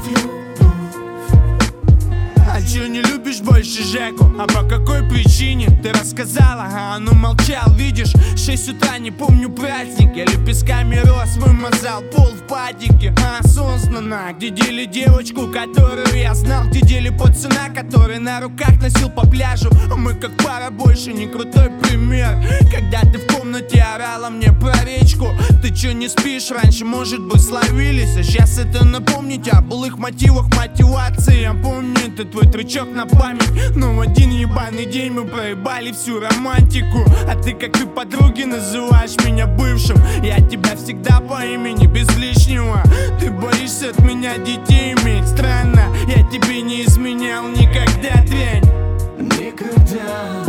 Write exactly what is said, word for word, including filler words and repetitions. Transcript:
А чё не любишь больше Жеку? А по какой причине? Ты рассказала, а он умолчал. Видишь, шесть утра, не помню праздник. Я лепестками роз вымазал пол в падике. Осознанно, где дели девочку, которую я знал? Где дели пацана, который на руках носил по пляжу? Мы как пара, больше не крутой пример. Когда ты в комнате орала мне про речку. Ты чё не спишь? Раньше, может быть, словились, а сейчас это напомнить о былых мотивах мотивации. Я помню, это твой трючок на память. Но в один ебаный день мы проебали всю романтику. А ты, как и подруги, называешь меня бывшим. Я тебя всегда по имени, без лишнего. Ты боишься от меня детей иметь. Странно, я тебе не изменял никогда, дрянь. Никогда.